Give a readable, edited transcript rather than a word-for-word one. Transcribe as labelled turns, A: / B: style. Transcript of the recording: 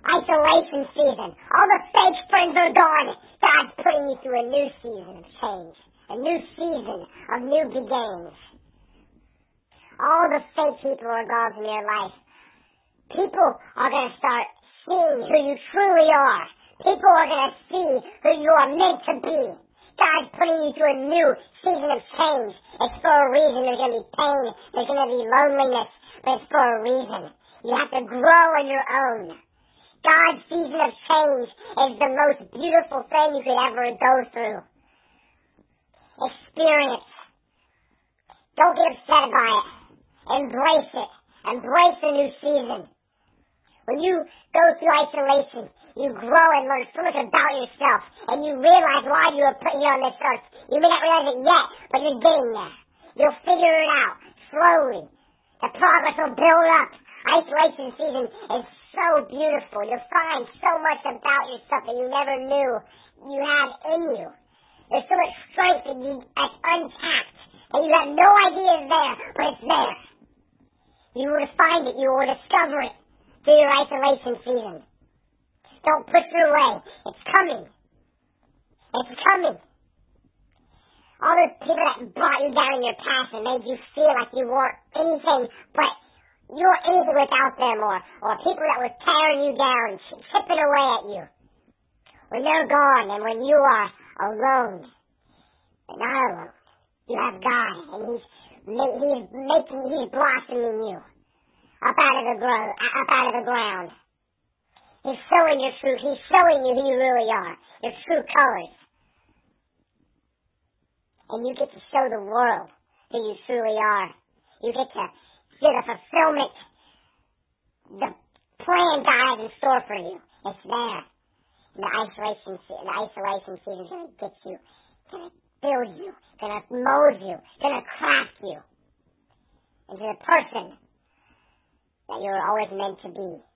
A: isolation season. All the fake friends are gone. God's putting you through a new season of change. A new season of new beginnings. All the fake people are gone from your life. People are going to start seeing who you truly are. People are going to see who you are meant to be. God's putting you through a new season of change. It's for a reason. There's going to be pain. There's going to be loneliness. But it's for a reason. You have to grow on your own. God's season of change is the most beautiful thing you could ever go through. Experience. Don't get upset by it. Embrace it. Embrace the new season. When you go through isolation, you grow and learn so much about yourself, and you realize why you were put here on this earth. You may not realize it yet, but you're getting there. You'll figure it out slowly. The progress will build up. Isolation season is so beautiful. You'll find so much about yourself that you never knew you had in you. There's so much strength that's untapped, and you have no idea it's there, but it's there. You will find it. You will discover it through your isolation season. Don't push it away. It's coming. It's coming. All those people that brought you down in your past and made you feel like you weren't anything, but you were anything without them, or people that were tearing you down, chipping away at you. When they're gone and when you are alone, but not alone, you have God, and He's blossoming you up out of the ground. He's showing your truth. He's showing you who you really are, your true colors. And you get to show the world who you truly are. You get to see the fulfillment, the plan God has in store for you. It's there. And the isolation season is going to get you, going to build you, going to mold you, going to craft you into the person that you're always meant to be.